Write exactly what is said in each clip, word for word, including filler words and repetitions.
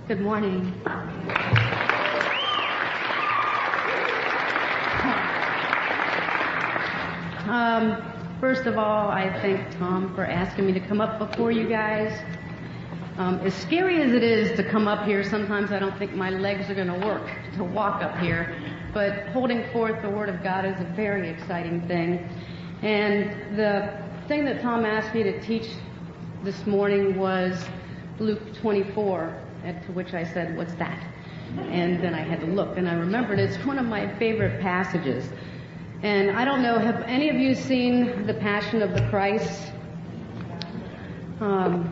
Good morning. Um, first of all, I thank Tom for asking me to come up before you guys. Um, as scary as it is to come up here, sometimes I don't think my legs are going to work to walk up here. But holding forth the Word of God is a very exciting thing. And the thing that Tom asked me to teach this morning was Luke twenty-four, to which I said, "What's that?" And then I had to look, and I remembered it's one of my favorite passages. And I don't know, have any of you seen The Passion of the Christ? Um,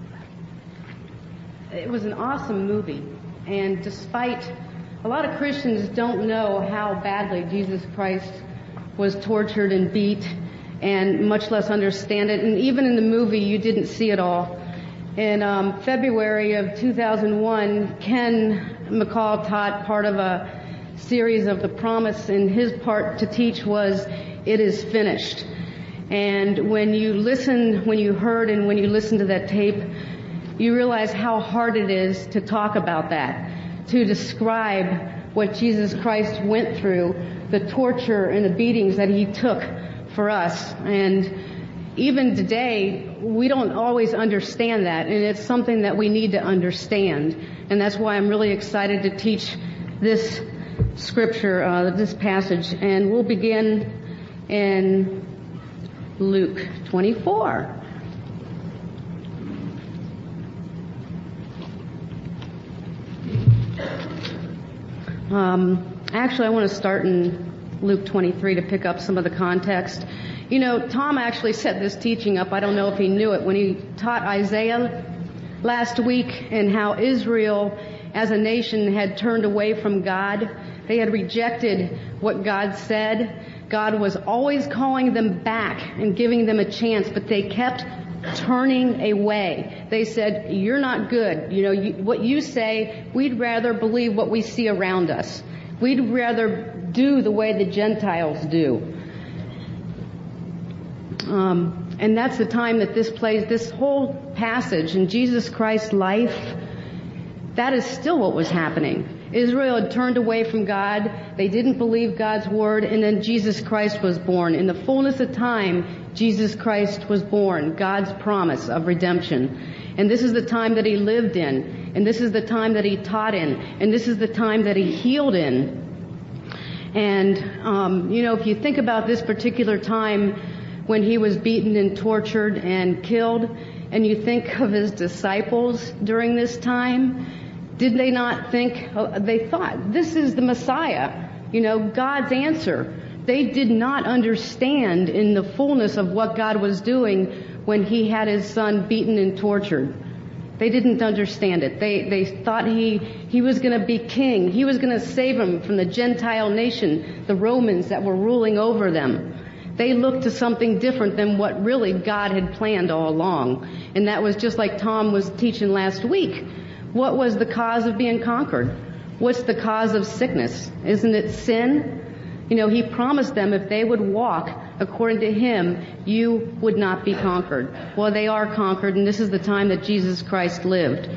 it was an awesome movie, and despite a lot of Christians don't know how badly Jesus Christ was tortured and beat, and much less understand it. And even in the movie, you didn't see it all. In um, February of two thousand one, Ken McCall taught part of a series of The Promise, and his part to teach was, "It is finished." And when you listen, when you heard and when you listen to that tape, you realize how hard it is to talk about that, to describe what Jesus Christ went through, the torture and the beatings that he took for us. And even today, we don't always understand that, and it's something that we need to understand. And that's why I'm really excited to teach this scripture, uh, this passage. And we'll begin in Luke twenty-four. Um, actually, I want to start in Luke twenty-three to pick up some of the context. You know, Tom actually set this teaching up. I don't know if he knew it when he taught Isaiah last week, and how Israel as a nation had turned away from God. They had rejected what God said. God was always calling them back and giving them a chance, but they kept turning away. They said, "You're not good. You know, you, what you say, we'd rather believe what we see around us. We'd rather do the way the Gentiles do." Um, and that's the time that this plays, this whole passage in Jesus Christ's life, that is still what was happening. Israel had turned away from God. They didn't believe God's word, and then Jesus Christ was born. In the fullness of time, Jesus Christ was born, God's promise of redemption. And this is the time that he lived in, and this is the time that he taught in, and this is the time that he healed in. And, um, you know, if you think about this particular time when he was beaten and tortured and killed, and you think of his disciples during this time, did they not think, they thought, this is the Messiah, you know, God's answer. They did not understand in the fullness of what God was doing when he had his son beaten and tortured. They didn't understand it. They they thought he he was going to be king. He was going to save them from the Gentile nation, the Romans that were ruling over them. They looked to something different than what really God had planned all along. And that was just like Tom was teaching last week. What was the cause of being conquered? What's the cause of sickness? Isn't it sin? You know, he promised them if they would walk according to him, you would not be conquered. Well, they are conquered, and this is the time that Jesus Christ lived.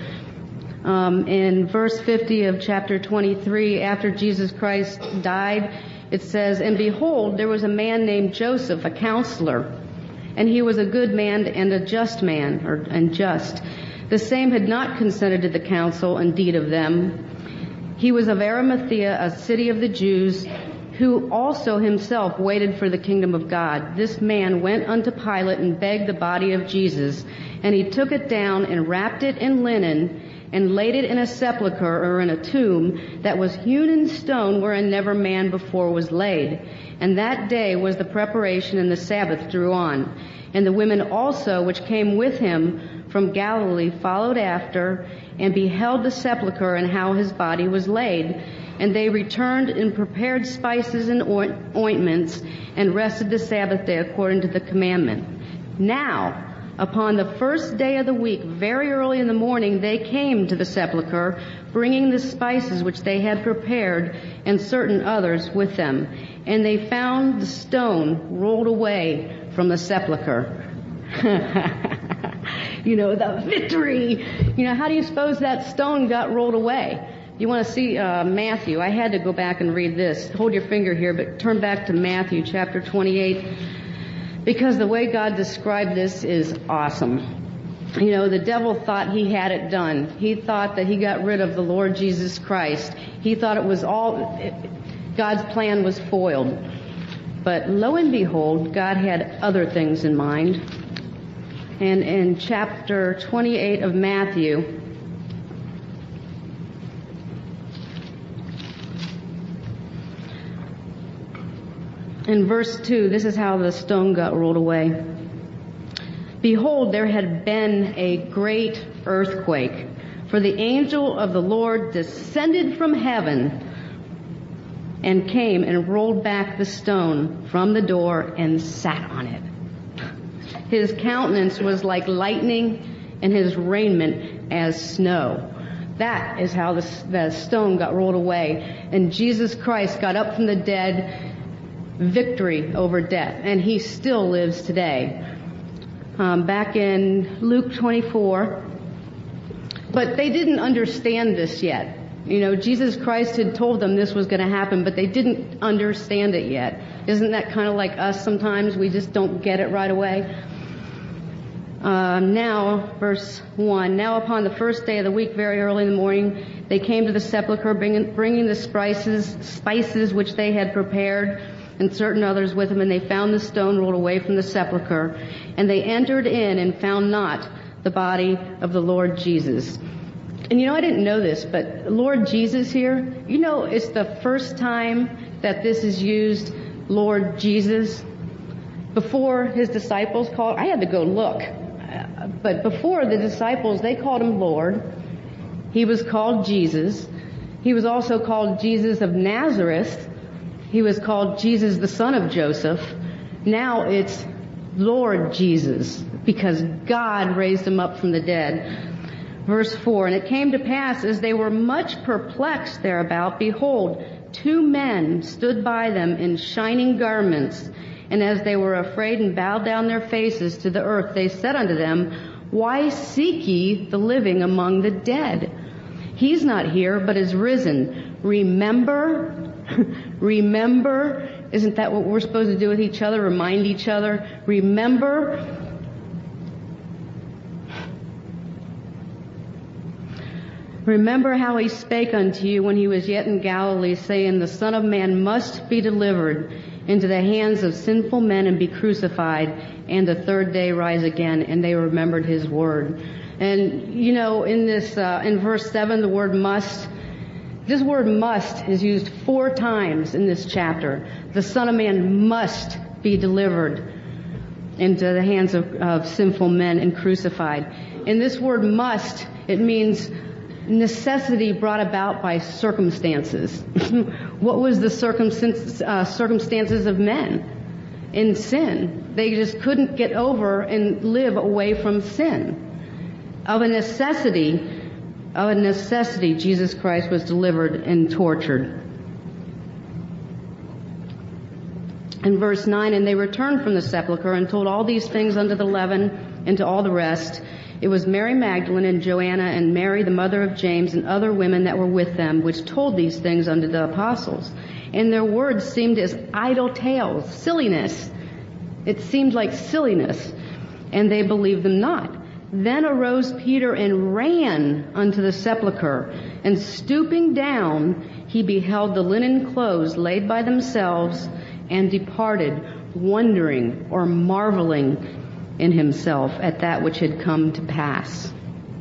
Um, in verse fifty of chapter twenty-three, after Jesus Christ died, it says, "And behold, there was a man named Joseph, a counselor, and he was a good man and a just man, or and just. The same had not consented to the counsel and deed of them. He was of Arimathea, a city of the Jews, who also himself waited for the kingdom of God. This man went unto Pilate and begged the body of Jesus, and he took it down and wrapped it in linen and laid it in a sepulchre, or in a tomb, that was hewn in stone, wherein never man before was laid. And that day was the preparation, and the Sabbath drew on. And the women also which came with him from Galilee followed after, and beheld the sepulchre and how his body was laid. And they returned and prepared spices and ointments, and rested the Sabbath day according to the commandment. Now, upon the first day of the week, very early in the morning, they came to the sepulchre, bringing the spices which they had prepared, and certain others with them. And they found the stone rolled away from the sepulchre. you know, the victory. You know, how do you suppose that stone got rolled away? You want to see uh, Matthew. I had to go back and read this. Hold your finger here, but turn back to Matthew chapter twenty-eight, because the way God described this is awesome. You know, the devil thought he had it done. He thought that he got rid of the Lord Jesus Christ. He thought it was all, it, God's plan was foiled. But lo and behold, God had other things in mind. And in chapter twenty-eight of Matthew, in verse two, this is how the stone got rolled away. Behold, there had been a great earthquake, for the angel of the Lord descended from heaven and came and rolled back the stone from the door and sat on it. His countenance was like lightning and his raiment as snow. That is how the, the stone got rolled away. And Jesus Christ got up from the dead, victory over death, and he still lives today. Um, back in Luke twenty-four, but they didn't understand this yet. You know, Jesus Christ had told them this was going to happen, but they didn't understand it yet. Isn't that kind of like us sometimes? We just don't get it right away. Uh, now, verse one, now upon the first day of the week, very early in the morning, they came to the sepulchre, bringing, bringing the spices, spices which they had prepared, and certain others with him, and they found the stone rolled away from the sepulchre. And they entered in and found not the body of the Lord Jesus. And you know, I didn't know this, but Lord Jesus here, you know, it's the first time that this is used, Lord Jesus. Before his disciples called, I had to go look, but before the disciples, they called him Lord. He was called Jesus. He was also called Jesus of Nazareth. He was called Jesus, the son of Joseph. Now it's Lord Jesus, because God raised him up from the dead. Verse four, and it came to pass, as they were much perplexed thereabout, behold, two men stood by them in shining garments. And as they were afraid and bowed down their faces to the earth, they said unto them, why seek ye the living among the dead? He's not here, but is risen. Remember, remember, isn't that what we're supposed to do with each other? Remind each other. Remember, remember how he spake unto you when he was yet in Galilee, saying, the Son of Man must be delivered into the hands of sinful men and be crucified, and the third day rise again. And they remembered his word. And, you know, in this, uh, in verse seven, the word must, this word must is used four times in this chapter. The Son of Man must be delivered into the hands of, of sinful men and crucified. In this word must, it means necessity brought about by circumstances. What was the circumstances, uh, circumstances of men in sin? They just couldn't get over and live away from sin. Of a necessity, of a necessity, Jesus Christ was delivered and tortured. In verse nine, and they returned from the sepulchre and told all these things unto the eleven and to all the rest. It was Mary Magdalene and Joanna and Mary, the mother of James, and other women that were with them, which told these things unto the apostles. And their words seemed as idle tales, silliness. It seemed like silliness, and they believed them not. Then arose Peter and ran unto the sepulchre, and stooping down, he beheld the linen clothes laid by themselves, and departed, wondering or marveling in himself at that which had come to pass.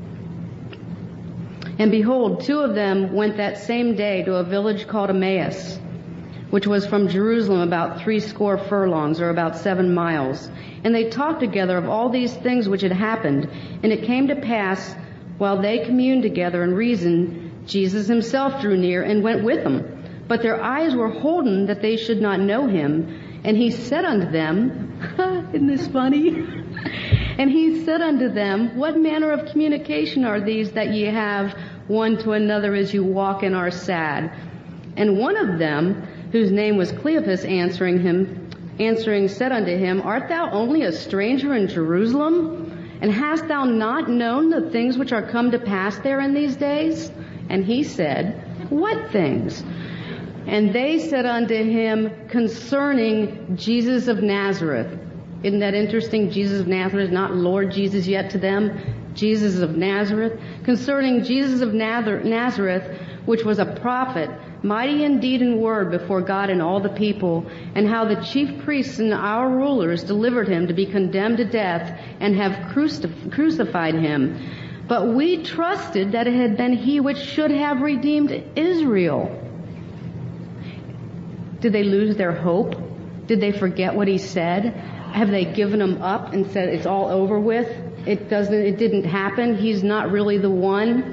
And behold, two of them went that same day to a village called Emmaus, which was from Jerusalem about threescore furlongs, or about seven miles. And they talked together of all these things which had happened. And it came to pass, while they communed together and reasoned, Jesus himself drew near and went with them. But their eyes were holden that they should not know him. And he said unto them, isn't this funny? And he said unto them, what manner of communication are these that ye have one to another as you walk and are sad? And one of them, whose name was Cleopas, answering him, answering said unto him, art thou only a stranger in Jerusalem, And hast thou not known the things which are come to pass there in these days? And he said, What things? And they said unto him, Concerning Jesus of Nazareth. Isn't that interesting? Jesus of Nazareth, not Lord Jesus yet to them. Jesus of Nazareth. Concerning Jesus of Nazareth, which was a prophet, mighty in deed and word before God and all the people, and how the chief priests and our rulers delivered him to be condemned to death and have crucif- crucified him. But we trusted that it had been he which should have redeemed Israel. Did they lose their hope? Did they forget what he said? Have they given him up and said it's all over with? It doesn't, it didn't happen. He's not really the one.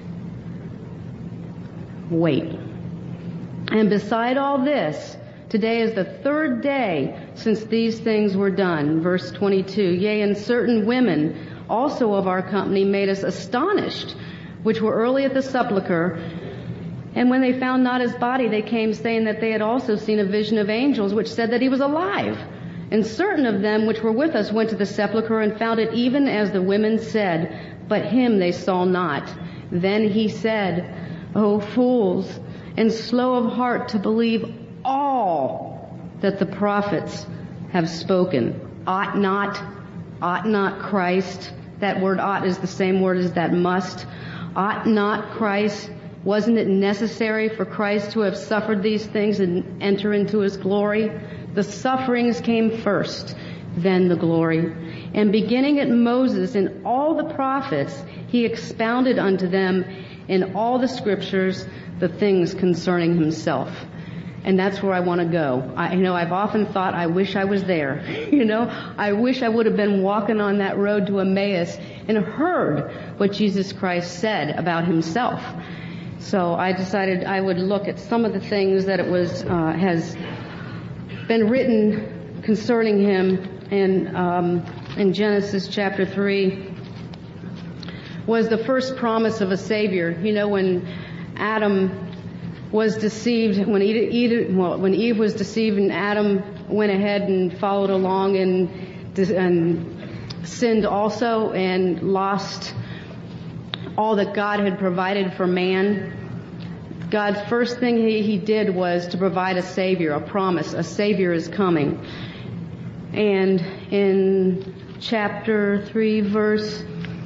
Wait. And beside all this, today is the third day since these things were done. Verse twenty-two, Yea, and certain women also of our company made us astonished, which were early at the sepulchre. And when they found not his body, they came saying that they had also seen a vision of angels, which said that he was alive. And certain of them which were with us went to the sepulchre and found it even as the women said, but him they saw not. Then he said, O fools, and slow of heart to believe all that the prophets have spoken. Ought not, ought not Christ, that word ought is the same word as that must. Ought not Christ, wasn't it necessary for Christ to have suffered these things and enter into his glory? The sufferings came first, then the glory. And beginning at Moses and all the prophets, he expounded unto them in all the scriptures the things concerning himself. And that's where I want to go. I, you know, I've often thought, I wish I was there. You know, I wish I would have been walking on that road to Emmaus and heard what Jesus Christ said about himself. So I decided I would look at some of the things that it was, uh, has been written concerning him in, um, in Genesis chapter three. Was the first promise of a Savior. You know, when Adam was deceived, when Eve, Eve, well, when Eve was deceived and Adam went ahead and followed along and, and sinned also and lost all that God had provided for man, God's first thing he, he did was to provide a Savior, a promise. A Savior is coming. And in chapter three, verse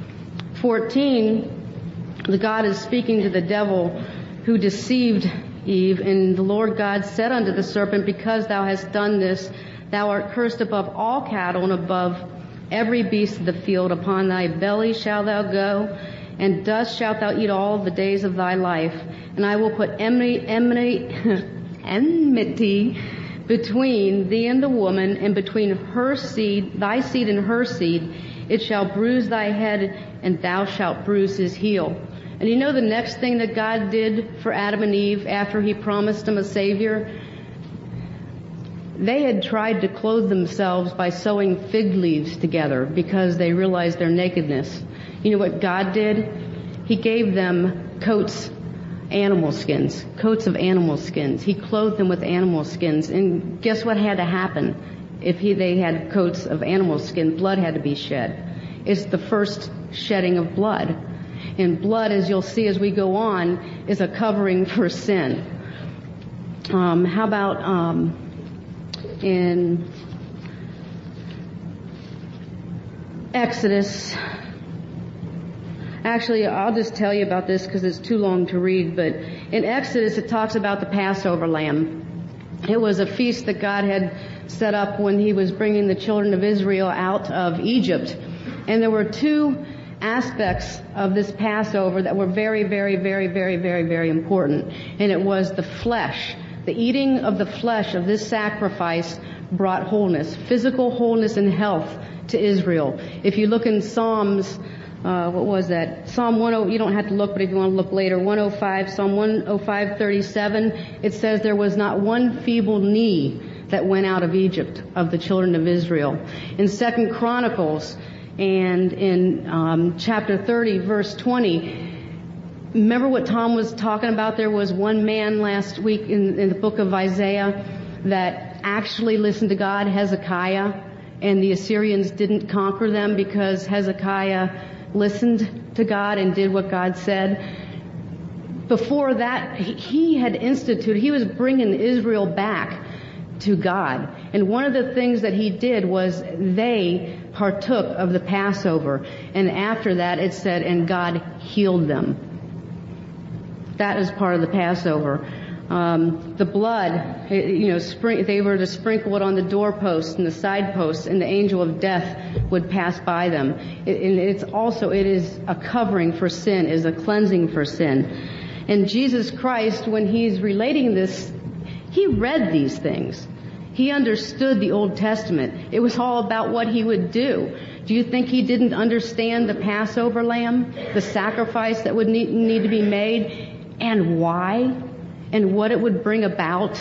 fourteen, the God is speaking to the devil who deceived Eve, and the Lord God said unto the serpent, Because thou hast done this, thou art cursed above all cattle and above every beast of the field. Upon thy belly shalt thou go, and dust shalt thou eat all the days of thy life. And I will put enmity, enmity, enmity between thee and the woman, and between her seed, thy seed and her seed. It shall bruise thy head, and thou shalt bruise his heel. And you know the next thing that God did for Adam and Eve after he promised them a Savior? They had tried to clothe themselves by sewing fig leaves together because they realized their nakedness. You know what God did? He gave them coats, animal skins, coats of animal skins. He clothed them with animal skins. And guess what had to happen? If he, they had coats of animal skin, blood had to be shed. It's the first shedding of blood. And blood, as you'll see as we go on, is a covering for sin. Um, how about um, in Exodus? Actually, I'll just tell you about this because it's too long to read. But in Exodus, it talks about the Passover lamb. It was a feast that God had set up when he was bringing the children of Israel out of Egypt. And there were two aspects of this Passover that were very, very, very, very, very, very important. And it was the flesh. The eating of the flesh of this sacrifice brought wholeness, physical wholeness and health to Israel. If you look in Psalms, uh, what was that? Psalm ten, you don't have to look, but if you want to look later, one oh five, Psalm one oh five, thirty-seven, it says there was not one feeble knee that went out of Egypt of the children of Israel. In Second Chronicles, and in um, chapter thirty, verse twenty, remember what Tom was talking about? There was one man last week in, in the book of Isaiah that actually listened to God, Hezekiah. and the Assyrians didn't conquer them because Hezekiah listened to God and did what God said. Before that, he had instituted, he was bringing Israel back to God. And one of the things that he did was they partook of the Passover. And after that, it said, and God healed them. That is part of the Passover. Um, the blood, you know, spring, they were to sprinkle it on the doorposts and the side posts, and the angel of death would pass by them. It, and it's also, it is a covering for sin, is a cleansing for sin. And Jesus Christ, when he's relating this, he read these things. He understood the Old Testament. It was all about what he would do. Do you think he didn't understand the Passover lamb, the sacrifice that would need, need to be made, and why, and what it would bring about?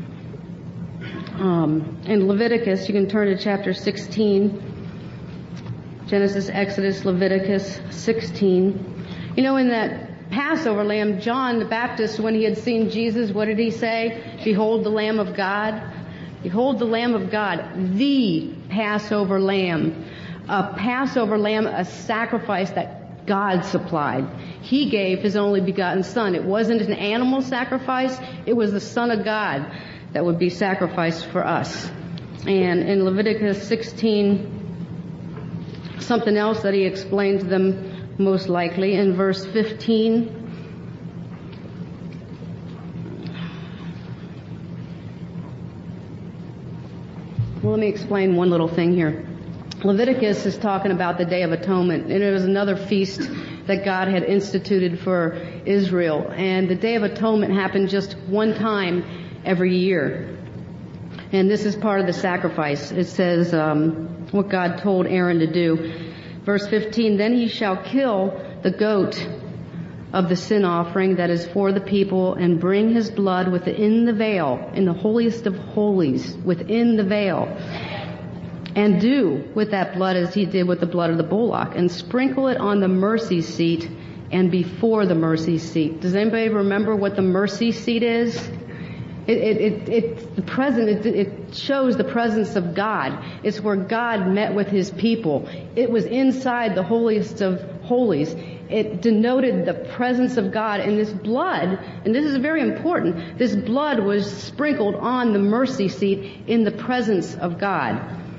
Um, in Leviticus, you can turn to chapter sixteen. Genesis, Exodus, Leviticus sixteen. You know, in that Passover lamb, John the Baptist, when he had seen Jesus, what did he say? Behold the Lamb of God. Behold the Lamb of God, the Passover lamb. A Passover lamb, a sacrifice that God supplied. He gave his only begotten Son. It wasn't an animal sacrifice. It was the Son of God that would be sacrificed for us. And in Leviticus sixteen, something else that he explained to them, most likely, in verse fifteen. Well, let me explain one little thing here. Leviticus is talking about the Day of Atonement, and it was another feast that God had instituted for Israel. And the Day of Atonement happened just one time every year. And this is part of the sacrifice. It says um, what God told Aaron to do. Verse fifteen, then he shall kill the goat of the sin offering that is for the people, and bring his blood within the veil, in the holiest of holies, within the veil, and do with that blood as he did with the blood of the bullock, and sprinkle it on the mercy seat and before the mercy seat. Does anybody remember what the mercy seat is? It, it, it, it the present, it, it shows the presence of God. It's where God met with his people. It was inside the holiest of holies. It denoted the presence of God, and this blood, and this is very important, this blood was sprinkled on the mercy seat in the presence of God.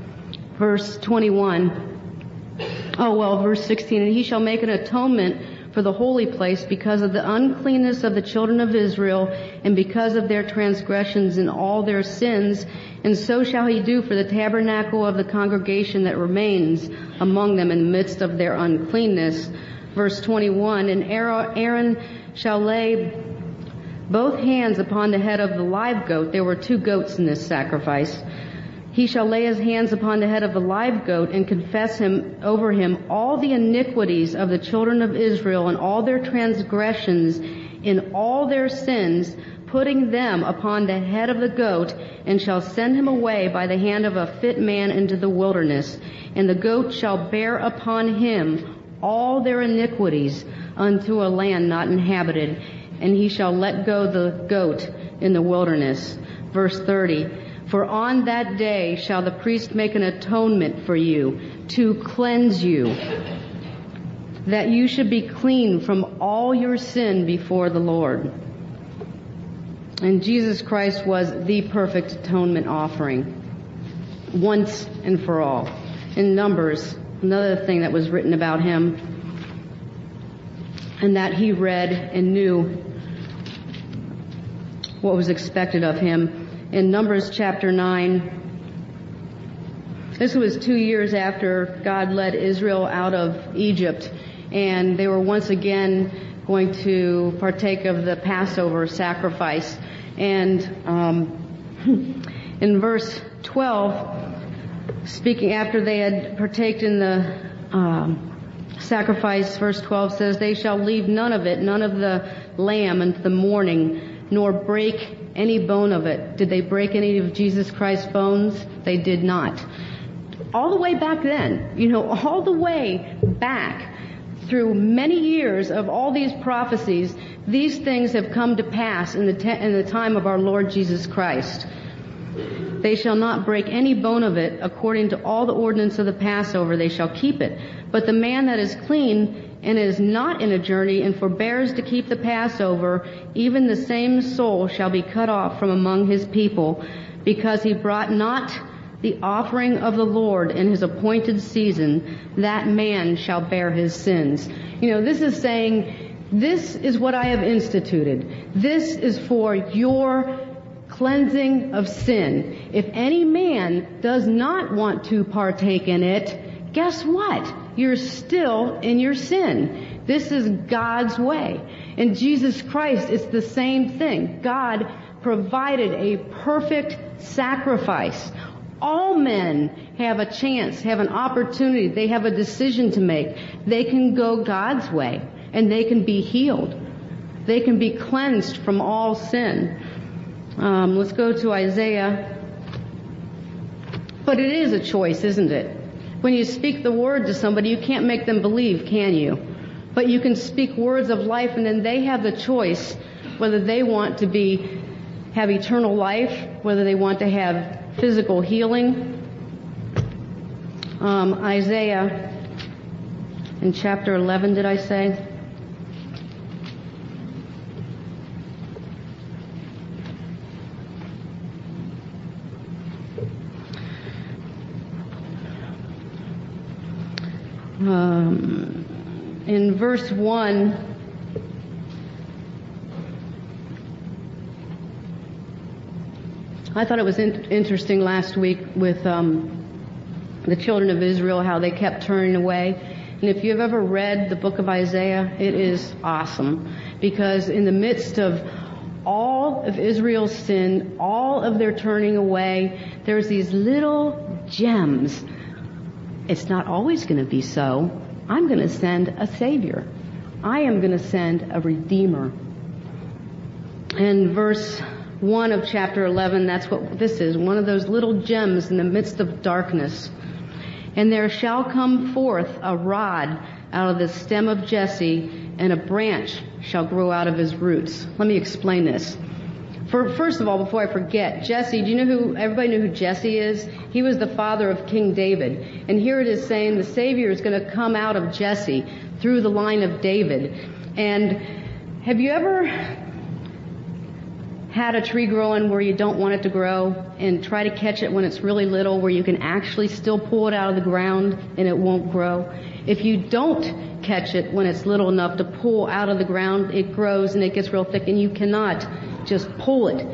Verse twenty-one. Oh, well, verse sixteen, and he shall make an atonement for the holy place because of the uncleanness of the children of Israel, and because of their transgressions and all their sins, and so shall he do for the tabernacle of the congregation that remains among them in the midst of their uncleanness. Verse twenty-one, and Aaron shall lay both hands upon the head of the live goat. There were two goats in this sacrifice. He shall lay his hands upon the head of the live goat and confess him over him all the iniquities of the children of Israel and all their transgressions in all their sins, putting them upon the head of the goat, and shall send him away by the hand of a fit man into the wilderness. And the goat shall bear upon him all their iniquities unto a land not inhabited, and he shall let go the goat in the wilderness. Verse thirty, for on that day shall the priest make an atonement for you, to cleanse you, that you should be clean from all your sin before the Lord. And Jesus Christ was the perfect atonement offering, once and for all. In Numbers, another thing that was written about him, and that he read and knew what was expected of him. In Numbers chapter nine, this was two years after God led Israel out of Egypt, and they were once again going to partake of the Passover sacrifice. And um, in verse twelve, speaking after they had partaken in the um, sacrifice, verse twelve says, they shall leave none of it, none of the lamb unto the morning, nor break any bone of it. Did they break any of Jesus Christ's bones? They did not. All the way back then, you know, all the way back through many years of all these prophecies, these things have come to pass in the te- in the time of our Lord Jesus Christ. They shall not break any bone of it. According to all the ordinance of the Passover, they shall keep it. But the man that is clean and is not in a journey and forbears to keep the Passover, even the same soul shall be cut off from among his people, because he brought not the offering of the Lord in his appointed season. That man shall bear his sins. You know, this is saying, this is what I have instituted. This is for your cleansing of sin. If any man does not want to partake in it, guess what? You're still in your sin. This is God's way. In Jesus Christ, it's the same thing. God provided a perfect sacrifice. All men have a chance, have an opportunity. They have a decision to make. They can go God's way, and they can be healed. They can be cleansed from all sin. Um, let's go to Isaiah. But it is a choice, isn't it? When you speak the word to somebody, you can't make them believe, can you? But you can speak words of life, and then they have the choice whether they want to be have eternal life, whether they want to have physical healing. Um, Isaiah in chapter eleven, did I say? Um, in verse one, I thought it was in- interesting last week with um, the children of Israel, how they kept turning away. And if you've ever read the book of Isaiah, it is awesome, because in the midst of all of Israel's sin, all of their turning away, there's these little gems. It's not always going to be so. I'm going to send a Savior. I am going to send a Redeemer. And verse one of chapter eleven, that's what this is, one of those little gems in the midst of darkness. And there shall come forth a rod out of the stem of Jesse, and a branch shall grow out of his roots. Let me explain this. For, first of all, before I forget, Jesse, do you know who, everybody knew who Jesse is? He was the father of King David. And here it is saying the Savior is going to come out of Jesse through the line of David. And have you ever had a tree growing where you don't want it to grow and try to catch it when it's really little, where you can actually still pull it out of the ground and it won't grow? If you don't catch it when it's little enough to pull out of the ground, it grows and it gets real thick and you cannot just pull it.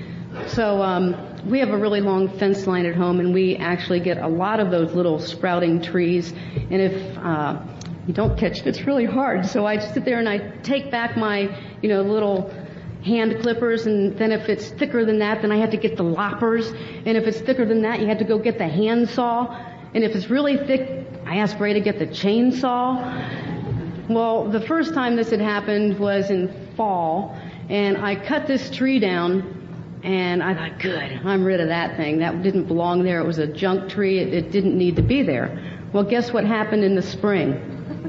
So um, we have a really long fence line at home, and we actually get a lot of those little sprouting trees. And if uh, you don't catch it, it's really hard. So I sit there and I take back my, you know, little hand clippers, and then if it's thicker than that, then I have to get the loppers. And if it's thicker than that, you have to go get the handsaw. And if it's really thick, I ask Ray to get the chainsaw. Well, the first time this had happened was in fall, and I cut this tree down, and I thought, good, I'm rid of that thing. That didn't belong there. It was a junk tree. It, it didn't need to be there. Well, guess what happened in the spring?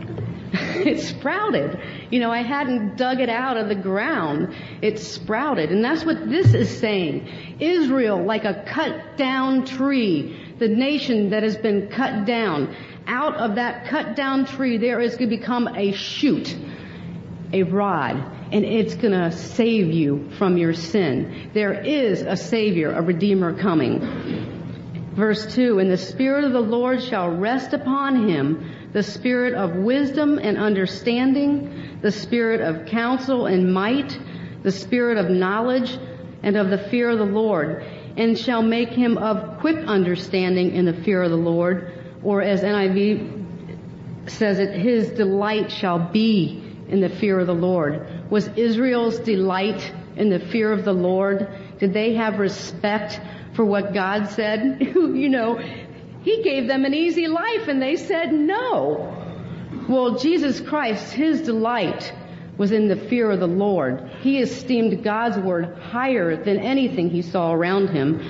It sprouted. You know, I hadn't dug it out of the ground. It sprouted. And that's what this is saying. Israel, like a cut down tree, the nation that has been cut down. Out of that cut down tree, there is going to become a shoot, a rod, and it's going to save you from your sin. There is a Savior, a Redeemer coming. Verse two, and the Spirit of the Lord shall rest upon him, the Spirit of wisdom and understanding, the Spirit of counsel and might, the Spirit of knowledge and of the fear of the Lord, and shall make him of quick understanding in the fear of the Lord. Or as N I V says it, his delight shall be in the fear of the Lord. Was Israel's delight in the fear of the Lord? Did they have respect for what God said? You know, he gave them an easy life and they said no. Well, Jesus Christ, his delight was in the fear of the Lord. He esteemed God's word higher than anything he saw around him.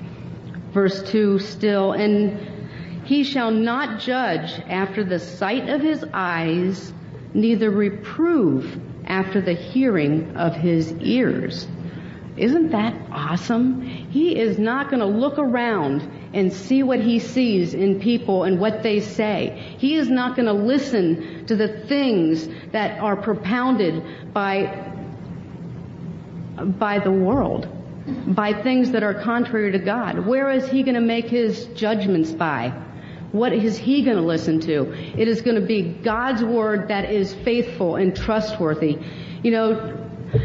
Verse two still, and he shall not judge after the sight of his eyes, neither reprove after the hearing of his ears. Isn't that awesome? He is not going to look around and see what he sees in people and what they say. He is not going to listen to the things that are propounded by, by the world, by things that are contrary to God. Where is he going to make his judgments by? What is he going to listen to? It is going to be God's word that is faithful and trustworthy. You know,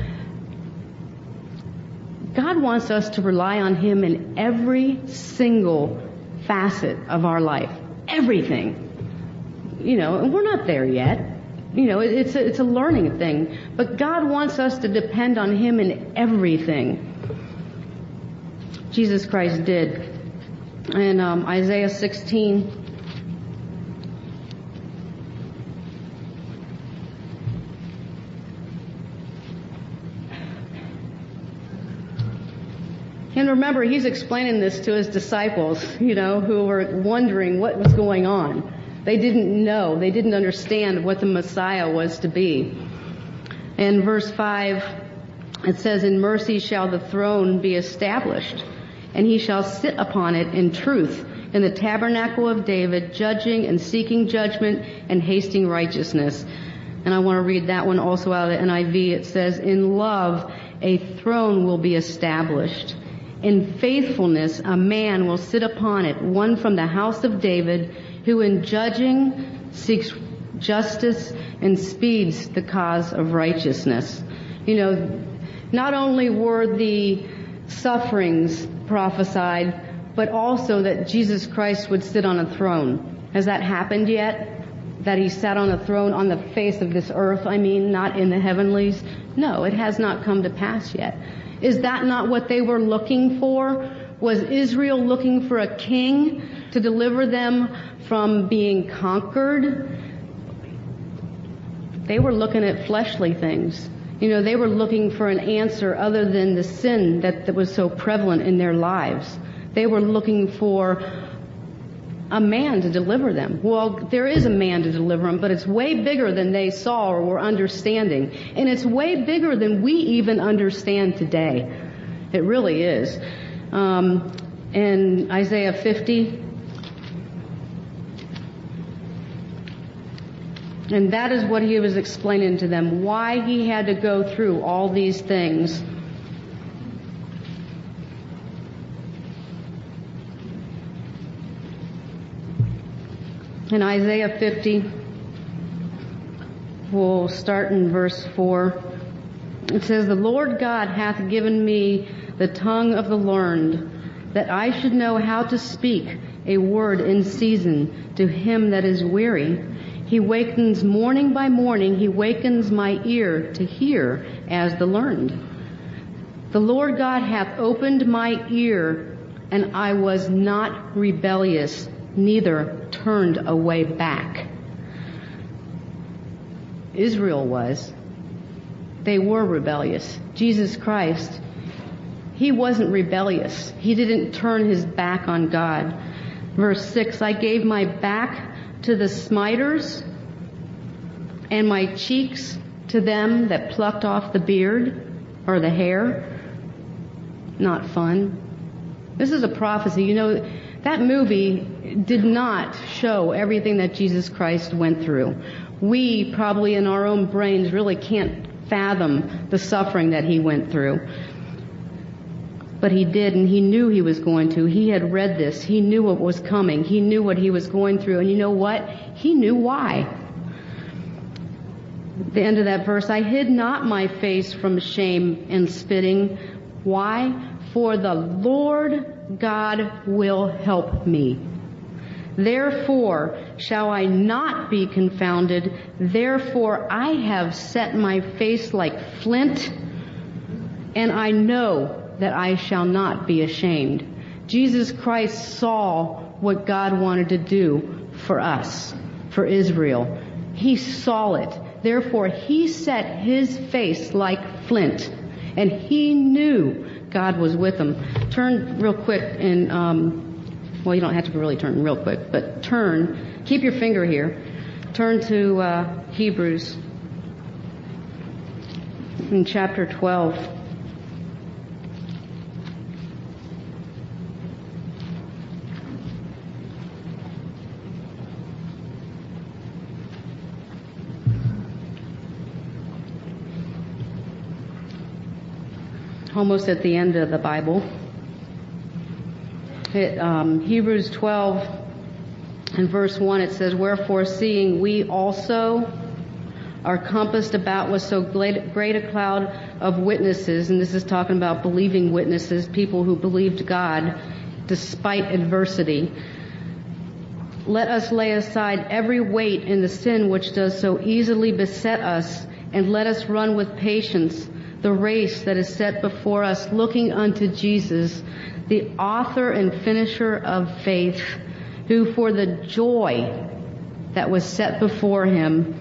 God wants us to rely on him in every single facet of our life. Everything. You know, and we're not there yet. You know, it's a, it's a learning thing. But God wants us to depend on him in everything. Jesus Christ did. In um, Isaiah sixteen, and remember, he's explaining this to his disciples, you know, who were wondering what was going on. They didn't know. They didn't understand what the Messiah was to be. In verse five, it says, "In mercy shall the throne be established, and he shall sit upon it in truth, in the tabernacle of David, judging and seeking judgment and hasting righteousness." And I want to read that one also out of the N I V. It says, "In love a throne will be established. In faithfulness a man will sit upon it, one from the house of David, who in judging seeks justice and speeds the cause of righteousness." You know, not only were the sufferings prophesied, but also that Jesus Christ would sit on a throne. Has that happened yet? That he sat on a throne on the face of this earth, I mean, not in the heavenlies? No, it has not come to pass yet. Is that not what they were looking for? Was Israel looking for a king to deliver them from being conquered? They were looking at fleshly things. You know, they were looking for an answer other than the sin that, that was so prevalent in their lives. They were looking for a man to deliver them. Well, there is a man to deliver them, but it's way bigger than they saw or were understanding. And it's way bigger than we even understand today. It really is. Um, in Isaiah fifty, and that is what he was explaining to them, why he had to go through all these things. In Isaiah fifty, we'll start in verse four. It says, "The Lord God hath given me the tongue of the learned, that I should know how to speak a word in season to him that is weary. He wakens morning by morning, he wakens my ear to hear as the learned. The Lord God hath opened my ear, and I was not rebellious, neither turned away back." Israel was. They were rebellious. Jesus Christ, he wasn't rebellious. He didn't turn his back on God. Verse six, "I gave my back to the smiters, and my cheeks to them that plucked off the beard," or the hair. Not fun. This is a prophecy. You know, that movie did not show everything that Jesus Christ went through. We probably in our own brains really can't fathom the suffering that he went through. But he did, and he knew he was going to. He had read this. He knew what was coming. He knew what he was going through. And you know what? He knew why. The end of that verse, "I hid not my face from shame and spitting." Why? "For the Lord God will help me. Therefore shall I not be confounded. Therefore I have set my face like flint, and I know that I shall not be ashamed." Jesus Christ saw what God wanted to do for us, for Israel. He saw it. Therefore he set his face like flint, and he knew God was with him. Turn real quick and, um, well, you don't have to really turn real quick, but turn, keep your finger here. Turn to uh, Hebrews in chapter twelve. almost at the end of the Bible. It, um, Hebrews twelve and verse one, it says, "Wherefore, seeing we also are compassed about with so great a cloud of witnesses," and this is talking about believing witnesses, people who believed God despite adversity, "let us lay aside every weight and the sin which does so easily beset us, and let us run with patience the race that is set before us, looking unto Jesus, the author and finisher of faith, who for the joy that was set before him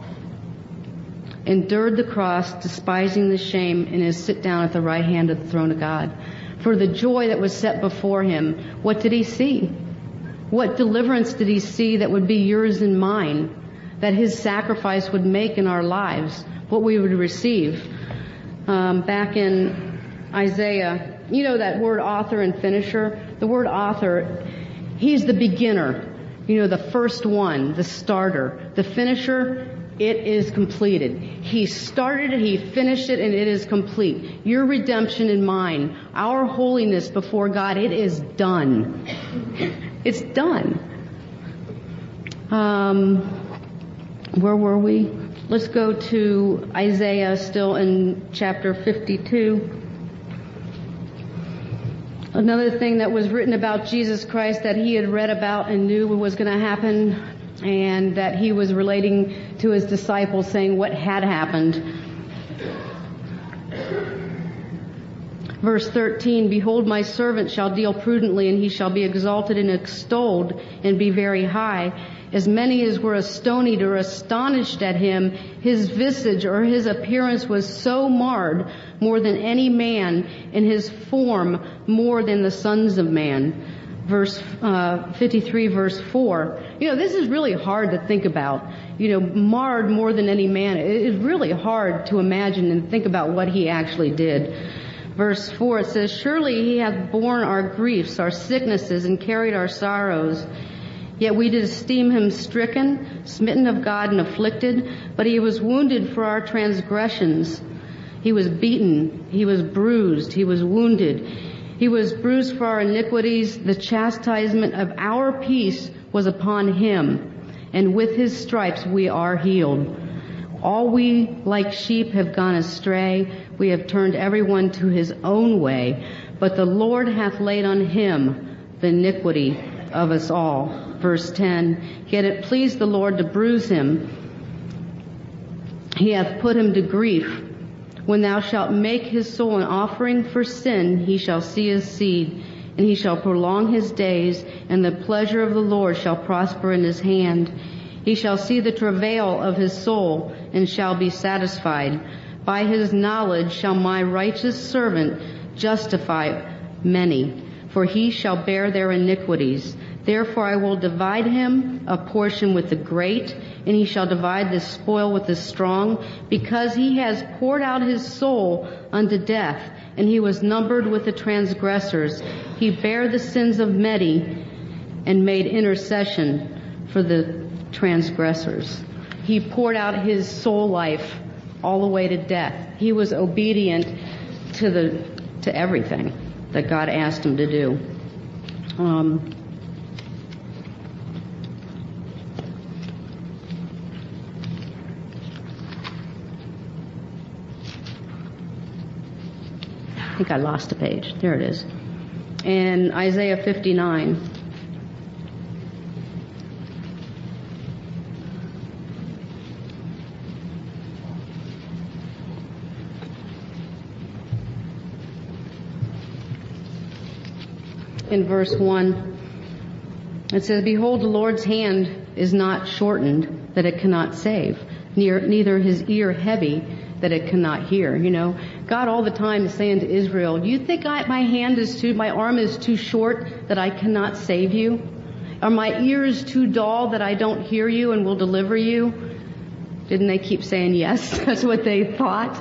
endured the cross, despising the shame, and is sit down at the right hand of the throne of God." For the joy that was set before him, what did he see? What deliverance did he see that would be yours and mine, that his sacrifice would make in our lives, what we would receive? Um, back in Isaiah, you know that word author and finisher? The word author, he's the beginner, you know, the first one, the starter. The finisher, it is completed. He started it, he finished it, and it is complete. Your redemption and mine, our holiness before God, it is done. It's done. Um, where were we? Let's go to Isaiah, still in chapter fifty-two. Another thing that was written about Jesus Christ that he had read about and knew was going to happen, and that he was relating to his disciples, saying what had happened. Verse thirteen, "Behold, my servant shall deal prudently, and he shall be exalted and extolled, and be very high. As many as were astonied or astonished at him, his visage or his appearance was so marred more than any man, and his form more than the sons of man." Verse uh, fifty-three, verse four. You know, this is really hard to think about. You know, marred more than any man. It is really hard to imagine and think about what he actually did. Verse four, it says, "Surely he hath borne our griefs, our sicknesses, and carried our sorrows. Yet we did esteem him stricken, smitten of God, and afflicted. But he was wounded for our transgressions. He was beaten, he was bruised, he was wounded. He was bruised for our iniquities. The chastisement of our peace was upon him, and with his stripes we are healed. All we like sheep have gone astray. We have turned everyone to his own way. But the Lord hath laid on him the iniquity of us all." Verse ten, "Yet it pleased the Lord to bruise him. He hath put him to grief. When thou shalt make his soul an offering for sin, he shall see his seed, and he shall prolong his days, and the pleasure of the Lord shall prosper in his hand. He shall see the travail of his soul, and shall be satisfied. By his knowledge shall my righteous servant justify many, for he shall bear their iniquities. Therefore I will divide him a portion with the great, and he shall divide the spoil with the strong, because he has poured out his soul unto death, and he was numbered with the transgressors. He bare the sins of many, and made intercession for the transgressors." He poured out his soul life all the way to death. He was obedient to the to everything that God asked him to do. Um, I think I lost a page. There it is. In Isaiah fifty-nine. In verse one, it says, "Behold, the Lord's hand is not shortened, that it cannot save, neither his ear heavy, that it cannot hear." You know, God all the time is saying to Israel, "You think I, my hand is too, my arm is too short that I cannot save you? Are my ears too dull that I don't hear you and will deliver you?" Didn't they keep saying yes? That's what they thought.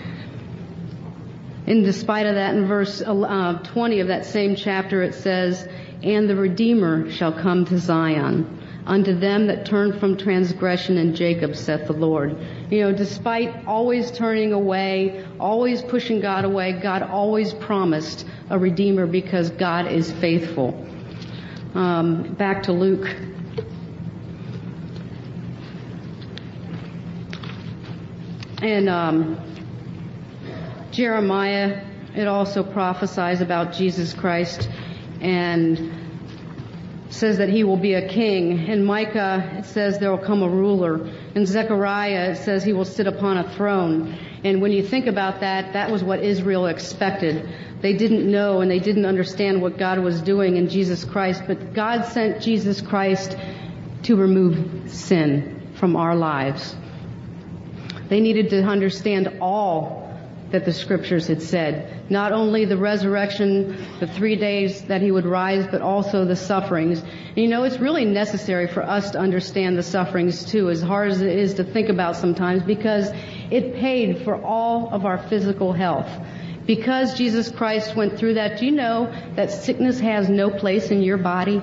And despite of that, in verse uh, twenty of that same chapter, it says, "And the Redeemer shall come to Zion, unto them that turn from transgression in Jacob, saith the Lord. You know, despite always turning away, always pushing God away, God always promised a Redeemer because God is faithful. Um, back to Luke. And um, Jeremiah, it also prophesies about Jesus Christ and says that he will be a king. In Micah, it says there will come a ruler. In Zechariah, it says he will sit upon a throne. And when you think about that, that was what Israel expected. They didn't know and they didn't understand what God was doing in Jesus Christ, but God sent Jesus Christ to remove sin from our lives. They needed to understand all that the scriptures had said. Not only the resurrection, the three days that he would rise, but also the sufferings. And you know, it's really necessary for us to understand the sufferings too, as hard as it is to think about sometimes, because it paid for all of our physical health. Because Jesus Christ went through that, do you know that sickness has no place in your body?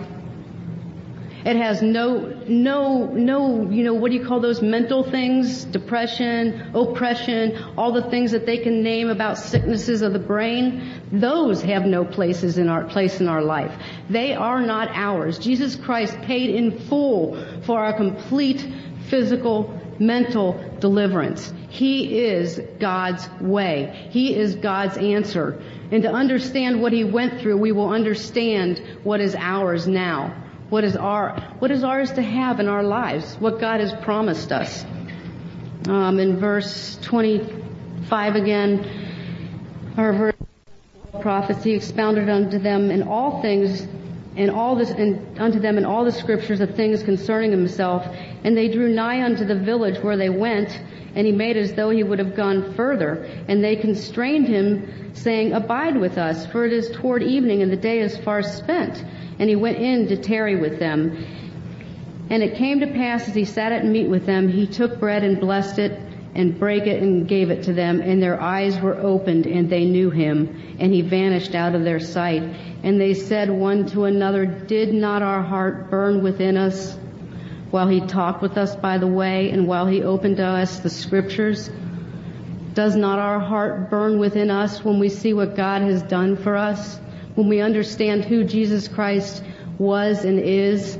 It has no, no, no, you know, what do you call those mental things? Depression, oppression, all the things that they can name about sicknesses of the brain. Those have no places in our, place in our life. They are not ours. Jesus Christ paid in full for our complete physical, mental deliverance. He is God's way. He is God's answer. And to understand what he went through, we will understand what is ours now. What is our, what is ours to have in our lives? What God has promised us. Um, in verse twenty-five again, our verse prophecy expounded unto them in all things, and all this, and unto them in all the scriptures of things concerning himself. And they drew nigh unto the village where they went, and he made as though he would have gone further. And they constrained him, saying, Abide with us, for it is toward evening, and the day is far spent. And he went in to tarry with them. And it came to pass, as he sat at meat with them, he took bread and blessed it, and brake it and gave it to them. And their eyes were opened, and they knew him. And he vanished out of their sight. And they said one to another, Did not our heart burn within us while he talked with us by the way, and while he opened to us the scriptures? Does not our heart burn within us when we see what God has done for us? When we understand who Jesus Christ was and is?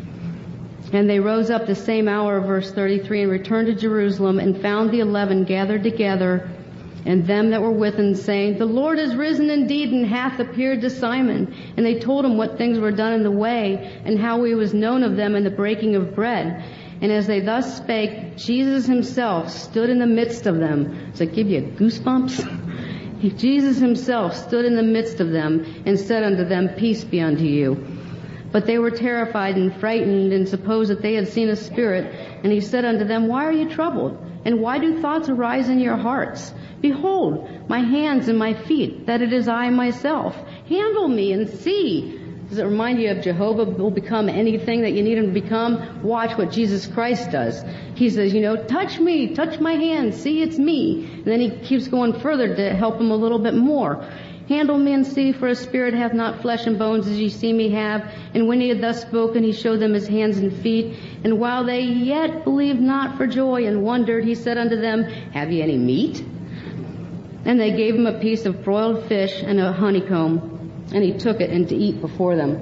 And they rose up the same hour, verse thirty-three, and returned to Jerusalem, and found the eleven gathered together, and them that were with him, saying, The Lord is risen indeed, and hath appeared to Simon. And they told him what things were done in the way, and how he was known of them in the breaking of bread. And as they thus spake, Jesus himself stood in the midst of them. Does that give you goosebumps? Jesus himself stood in the midst of them, and said unto them, Peace be unto you. But they were terrified and frightened, and supposed that they had seen a spirit. And he said unto them, Why are you troubled? And why do thoughts arise in your hearts? Behold, my hands and my feet, that it is I myself. Handle me and see. Does it remind you of Jehovah will become anything that you need him to become? Watch what Jesus Christ does. He says, you know, touch me, touch my hands, see it's me. And then he keeps going further to help him a little bit more. Handle me and see, for a spirit hath not flesh and bones as ye see me have. And when he had thus spoken, he showed them his hands and feet. And while they yet believed not for joy and wondered, he said unto them, Have ye any meat? And they gave him a piece of broiled fish and a honeycomb. And he took it and to eat before them.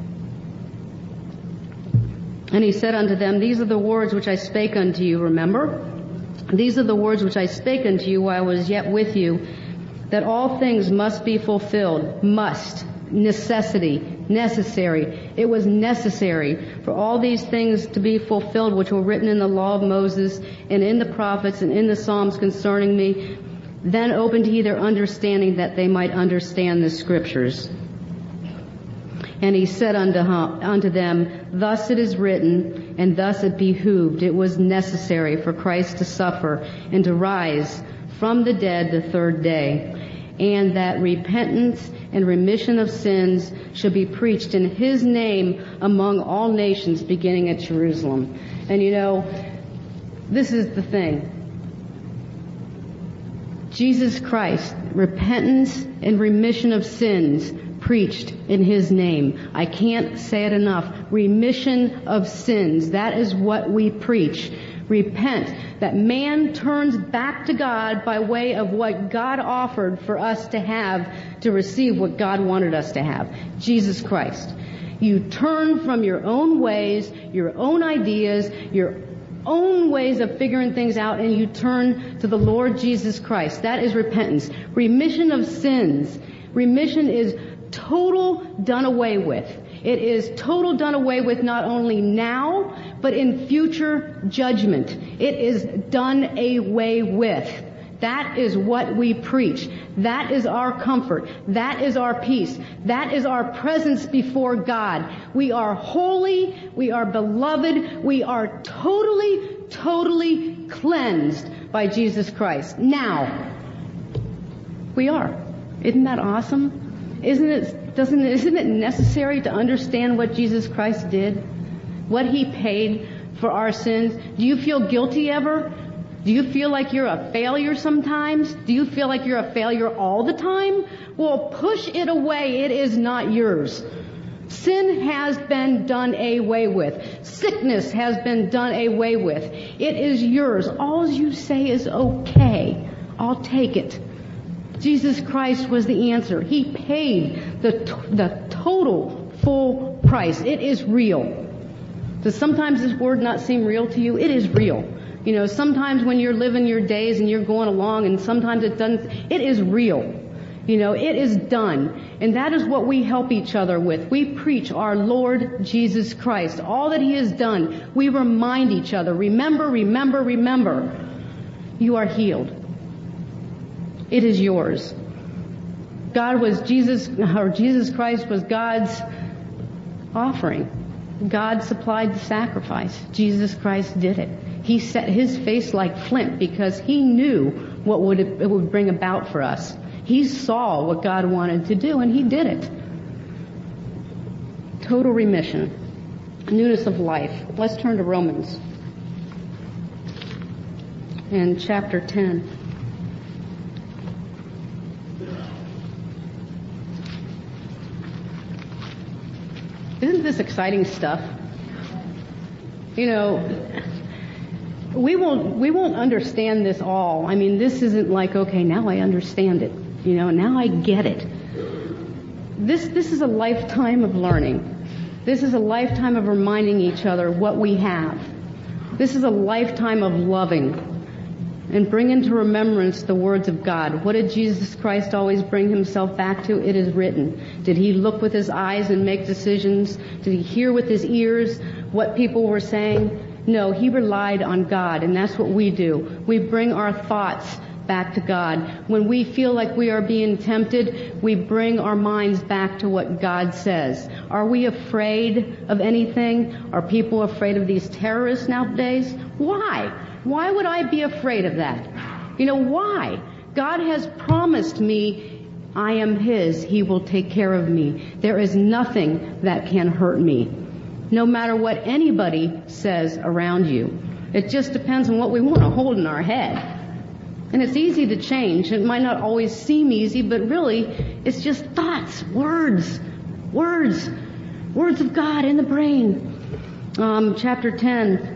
And he said unto them, These are the words which I spake unto you, remember? These are the words which I spake unto you while I was yet with you, that all things must be fulfilled. Must. Necessity. Necessary. It was necessary for all these things to be fulfilled, which were written in the law of Moses, and in the prophets, and in the Psalms concerning me. Then opened he their understanding, that they might understand the scriptures. And he said unto, unto them, Thus it is written, and thus it behooved, it was necessary for Christ to suffer, and to rise from the dead the third day, and that repentance and remission of sins should be preached in his name among all nations, beginning at Jerusalem. And you know, this is the thing. Jesus Christ, repentance and remission of sins, preached in His name. I can't say it enough. Remission of sins. That is what we preach. Repent. That man turns back to God by way of what God offered for us to have to receive what God wanted us to have. Jesus Christ. You turn from your own ways, your own ideas, your own ways of figuring things out, and you turn to the Lord Jesus Christ. That is repentance. Remission of sins. Remission is total done away with. It is total done away with not only now, but in future judgment. It is done away with. That is what we preach. That is our comfort. That is our peace. That is our presence before God. We are holy. We are beloved. We are totally, totally cleansed by Jesus Christ. Now, we are. Isn't that awesome? Isn't it, doesn't it, isn't it necessary to understand what Jesus Christ did? What He paid for our sins? Do you feel guilty ever? Do you feel like you're a failure sometimes? Do you feel like you're a failure all the time? Well, push it away. It is not yours. Sin has been done away with. Sickness has been done away with. It is yours. All you say is okay. I'll take it. Jesus Christ was the answer. He paid the the total full price. It is real. Does sometimes this word not seem real to you? It is real. You know, sometimes when you're living your days and you're going along, and sometimes it doesn't, it is real. You know, it is done. And that is what we help each other with. We preach our Lord Jesus Christ. All that He has done, we remind each other. Remember, remember, remember. You are healed. It is yours. God was Jesus, or Jesus Christ was God's offering. God supplied the sacrifice. Jesus Christ did it. He set His face like flint because He knew what would it, it would bring about for us. He saw what God wanted to do, and He did it. Total remission. Newness of life. Let's turn to Romans. And chapter ten. Isn't this exciting stuff? You know, we won't we won't understand this all. I mean, this isn't like, okay, now I understand it. You know, now I get it. This this is a lifetime of learning. This is a lifetime of reminding each other what we have. This is a lifetime of loving and bringing to remembrance the words of God. What did Jesus Christ always bring Himself back to? It is written. Did He look with His eyes and make decisions? Did He hear with His ears what people were saying? No, He relied on God, and that's what we do. We bring our thoughts back to God. When we feel like we are being tempted, we bring our minds back to what God says. Are we afraid of anything? Are people afraid of these terrorists nowadays? Why? Why would I be afraid of that? You know, why? God has promised me I am His. He will take care of me. There is nothing that can hurt me, no matter what anybody says around you. It just depends on what we want to hold in our head. And it's easy to change. It might not always seem easy, but really, it's just thoughts, words, words, words of God in the brain. Um, chapter ten.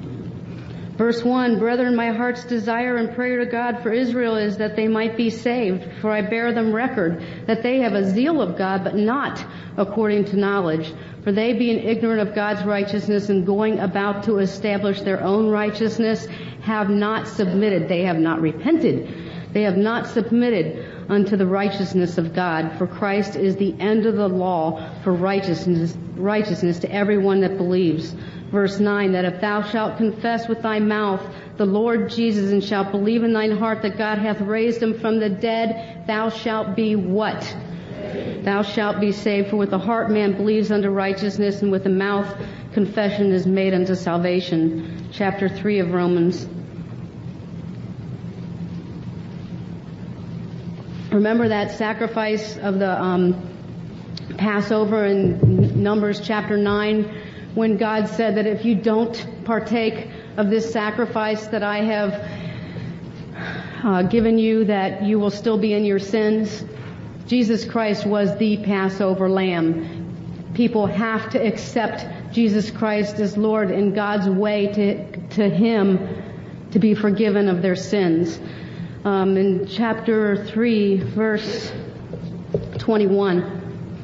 Verse one, Brethren, my heart's desire and prayer to God for Israel is that they might be saved, for I bear them record that they have a zeal of God, but not according to knowledge. For they, being ignorant of God's righteousness and going about to establish their own righteousness, have not submitted. They have not repented. They have not submitted unto the righteousness of God. For Christ is the end of the law for righteousness, righteousness to everyone that believes. Verse nine, that if thou shalt confess with thy mouth the Lord Jesus and shalt believe in thine heart that God hath raised him from the dead, thou shalt be what? Saved. Thou shalt be saved. For with the heart man believes unto righteousness, and with the mouth confession is made unto salvation. Chapter three of Romans. Remember that sacrifice of the um, Passover in Numbers chapter nine, when God said that if you don't partake of this sacrifice that I have uh, given you, that you will still be in your sins. Jesus Christ was the Passover lamb. People have to accept Jesus Christ as Lord in God's way to, to Him to be forgiven of their sins. Um, in chapter three, verse twenty-one,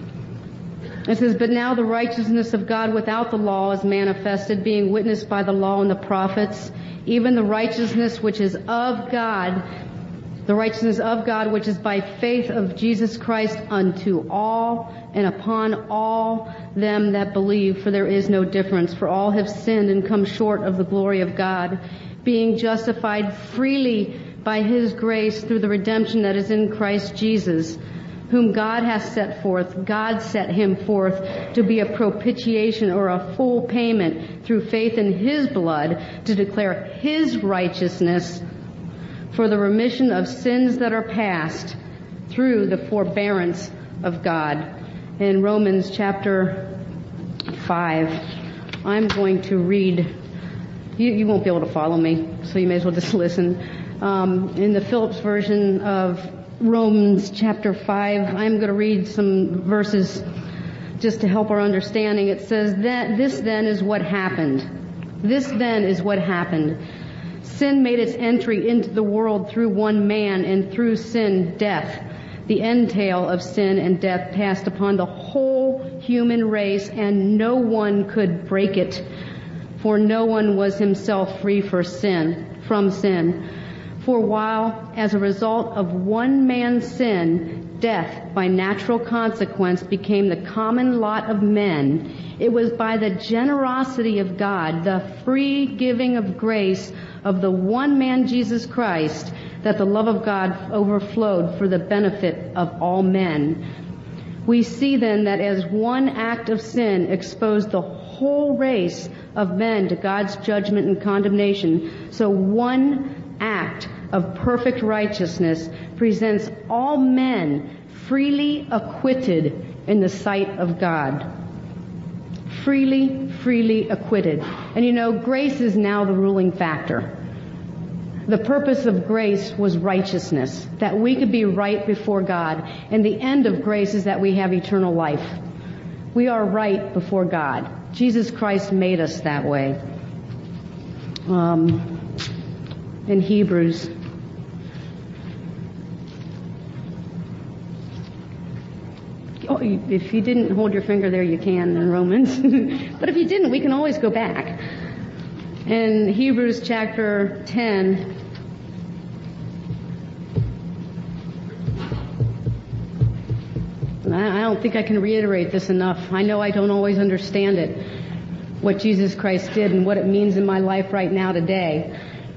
it says, "But now the righteousness of God without the law is manifested, being witnessed by the law and the prophets, even the righteousness which is of God, the righteousness of God which is by faith of Jesus Christ unto all and upon all them that believe, for there is no difference. For all have sinned and come short of the glory of God, being justified freely by His grace through the redemption that is in Christ Jesus, whom God hath set forth. God set Him forth to be a propitiation, or a full payment through faith in His blood, to declare His righteousness for the remission of sins that are past through the forbearance of God." In Romans chapter five, I'm going to read. You, you won't be able to follow me, so you may as well just listen. Um, in the Phillips version of Romans chapter five, I'm going to read some verses just to help our understanding. It says, that this then is what happened. This then is what happened. Sin made its entry into the world through one man, and through sin, death. The entail of sin and death passed upon the whole human race, and no one could break it, for no one was himself free for sin, from sin. For while, as a result of one man's sin, death by natural consequence became the common lot of men, it was by the generosity of God, the free giving of grace of the one man Jesus Christ, that the love of God overflowed for the benefit of all men. We see then that as one act of sin exposed the whole race of men to God's judgment and condemnation, so one act of perfect righteousness presents all men freely acquitted in the sight of God. Freely, freely acquitted. And you know, grace is now the ruling factor. The purpose of grace was righteousness, that we could be right before God. And the end of grace is that we have eternal life. We are right before God. Jesus Christ made us that way. Um, in Hebrews, oh, if you didn't hold your finger there, you can in Romans. But if you didn't, we can always go back. In Hebrews chapter ten, I don't think I can reiterate this enough. I know I don't always understand it, what Jesus Christ did and what it means in my life right now today.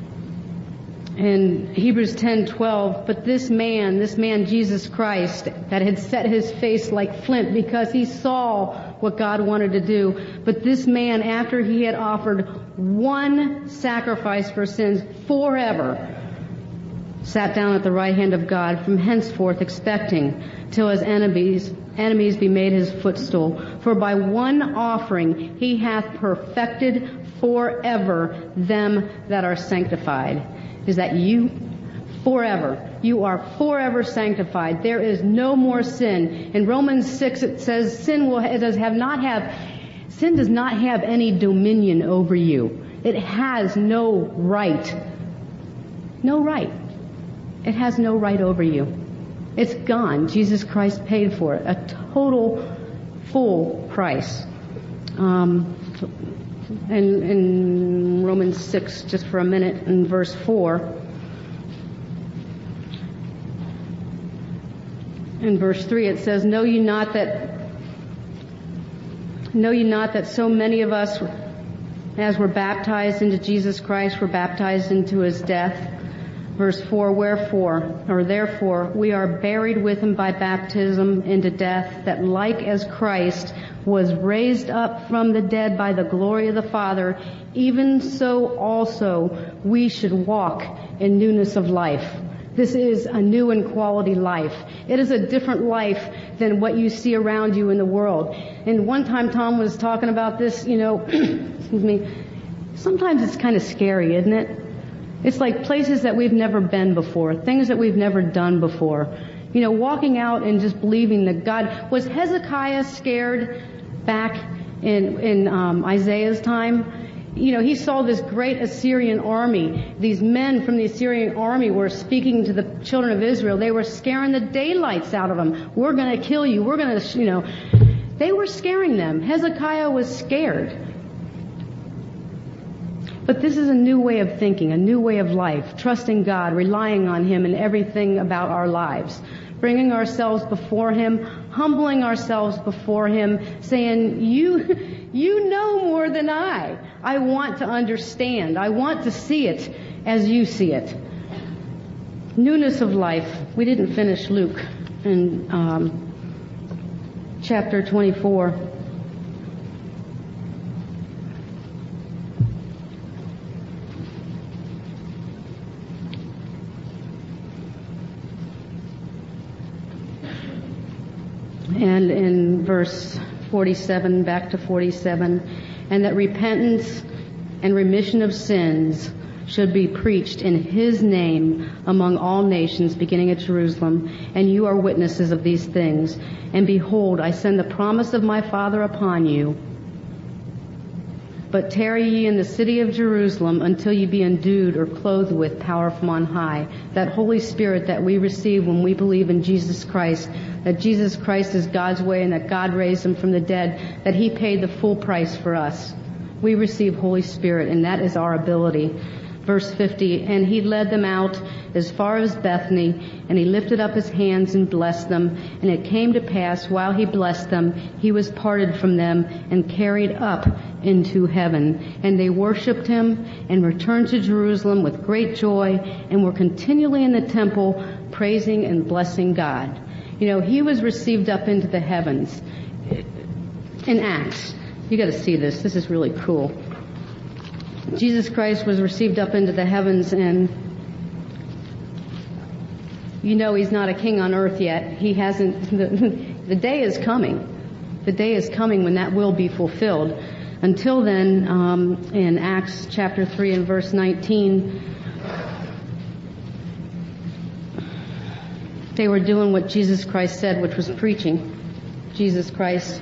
In Hebrews ten twelve, but this man, this man Jesus Christ, that had set his face like flint because he saw what God wanted to do, but this man, after he had offered one sacrifice for sins forever, sat down at the right hand of God, from henceforth expecting till his enemies enemies be made his footstool. For by one offering he hath perfected forever them that are sanctified. Is that you? Forever. You are forever sanctified. There is no more sin. In Romans six it says sin will it does have not have sin does not have any dominion over you. It has no right. No right. It has no right over you. It's gone. Jesus Christ paid for it. A total, full price. Um, and in Romans six, just for a minute, in verse four. In verse three it says, Know ye not that, know ye not that so many of us, as were baptized into Jesus Christ, were baptized into his death? Verse four, Wherefore, or therefore, we are buried with him by baptism into death, that like as Christ was raised up from the dead by the glory of the Father, even so also we should walk in newness of life. This is a new and quality life. It is a different life than what you see around you in the world. And one time Tom was talking about this, you know, excuse me, sometimes it's kind of scary, isn't it? It's like places that we've never been before, things that we've never done before. You know, walking out and just believing that God... Was Hezekiah scared back in, in um, Isaiah's time? You know, he saw this great Assyrian army. These men from the Assyrian army were speaking to the children of Israel. They were scaring the daylights out of them. We're going to kill you. We're going to, you know. They were scaring them. Hezekiah was scared. But this is a new way of thinking, a new way of life, trusting God, relying on Him in everything about our lives, bringing ourselves before Him, humbling ourselves before Him, saying, you, you know more than I. I want to understand. I want to see it as you see it. Newness of life. We didn't finish Luke in um, chapter twenty-four. And in verse forty-seven, back to forty-seven, and that repentance and remission of sins should be preached in His name among all nations, beginning at Jerusalem. And you are witnesses of these things. And behold, I send the promise of my Father upon you. But tarry ye in the city of Jerusalem until ye be endued or clothed with power from on high. That Holy Spirit that we receive when we believe in Jesus Christ, that Jesus Christ is God's way and that God raised Him from the dead, that He paid the full price for us. We receive Holy Spirit, and that is our ability. Verse fifty, and He led them out as far as Bethany, and He lifted up His hands and blessed them. And it came to pass, while He blessed them, He was parted from them and carried up into heaven. And they worshipped Him and returned to Jerusalem with great joy and were continually in the temple praising and blessing God. You know, He was received up into the heavens. In Acts, you got to see this. This is really cool. Jesus Christ was received up into the heavens, and you know He's not a king on earth yet. He hasn't. The, the day is coming. The day is coming when that will be fulfilled. Until then, um, in Acts chapter three and verse nineteen, they were doing what Jesus Christ said, which was preaching Jesus Christ.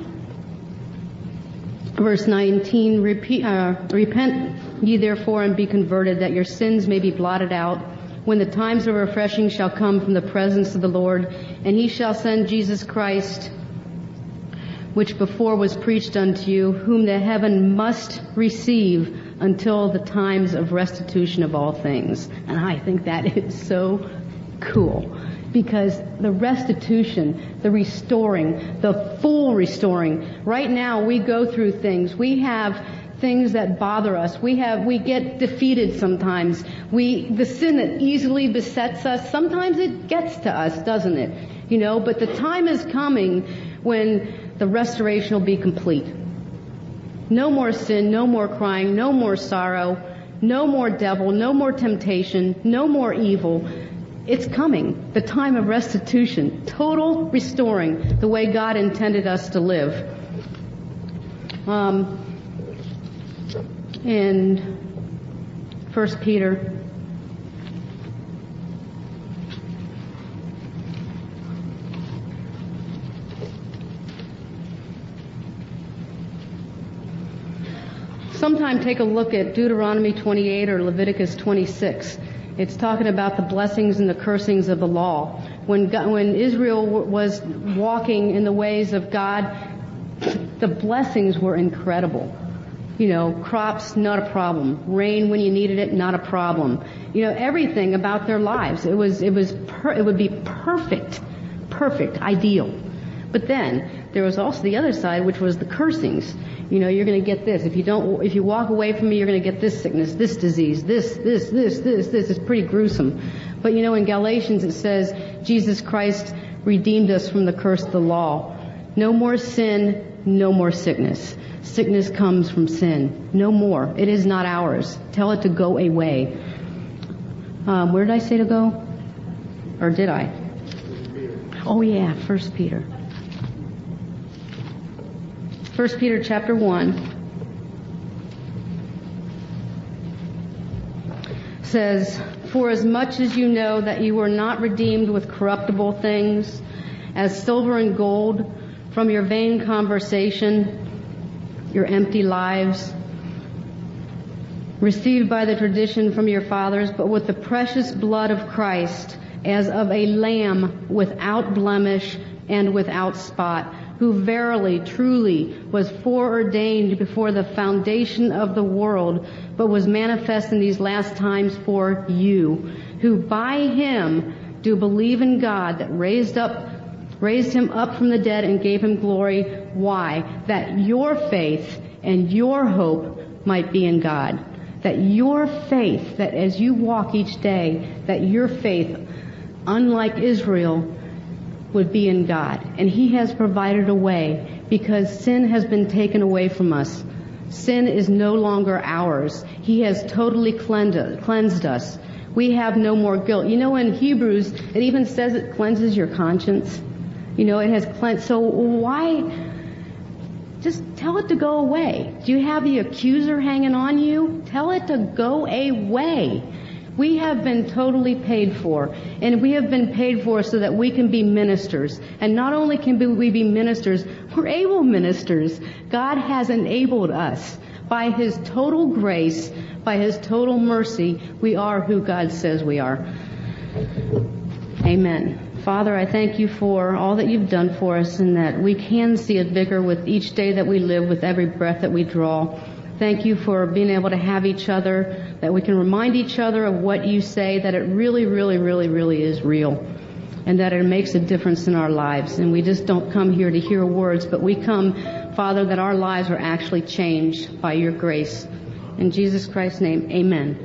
Verse nineteen, repeat, uh, repent ye therefore and be converted, that your sins may be blotted out, when the times of refreshing shall come from the presence of the Lord, and He shall send Jesus Christ, which before was preached unto you, whom the heaven must receive until the times of restitution of all things. And I think that is so cool. Because the restitution, the restoring, the full restoring. Right now we go through things. We have things that bother us. We have, we get defeated sometimes. We, the sin that easily besets us, sometimes it gets to us, doesn't it? You know, but the time is coming when the restoration will be complete. No more sin, no more crying, no more sorrow, no more devil, no more temptation, no more evil. It's coming. The time of restitution. Total restoring the way God intended us to live. Um, in First Peter, sometime take a look at Deuteronomy twenty-eight or Leviticus twenty-six. It's talking about the blessings and the cursings of the law. When God, when Israel w- was walking in the ways of God, the blessings were incredible. You know, crops, not a problem. Rain when you needed it, not a problem. You know, everything about their lives. It was, it was, per- it would be perfect, perfect, ideal. But then there was also the other side, which was the cursings. You know, you're going to get this. If you don't, if you walk away from me, you're going to get this sickness, this disease, this, this, this, this, this. It's pretty gruesome. But you know, in Galatians it says, Jesus Christ redeemed us from the curse of the law. No more sin, no more sickness. Sickness comes from sin. No more. It is not ours. Tell it to go away. Um, where did I say to go? Or did I? Oh yeah, First Peter. First Peter chapter one says, For as much as you know that you were not redeemed with corruptible things, as silver and gold, from your vain conversation, your empty lives, received by the tradition from your fathers, but with the precious blood of Christ, as of a lamb without blemish and without spot, who verily, truly was foreordained before the foundation of the world, but was manifest in these last times for you, who by him do believe in God, that raised up, raised him up from the dead and gave him glory. Why? That your faith and your hope might be in God. That your faith, that as you walk each day, that your faith, unlike Israel, would be in God. And he has provided a way, because sin has been taken away from us. Sin is no longer ours. He has totally cleansed, cleansed us. We have no more guilt. You know, in Hebrews, it even says it cleanses your conscience. You know, it has cleansed. So why... Just tell it to go away. Do you have the accuser hanging on you? Tell it to go away. We have been totally paid for, and we have been paid for so that we can be ministers. And not only can we be ministers, we're able ministers. God has enabled us. By his total grace, by his total mercy, we are who God says we are. Amen. Father, I thank you for all that you've done for us, and that we can see it bigger with each day that we live, with every breath that we draw. Thank you for being able to have each other, that we can remind each other of what you say, that it really, really, really, really is real, and that it makes a difference in our lives. And we just don't come here to hear words, but we come, Father, that our lives are actually changed by your grace. In Jesus Christ's name, amen.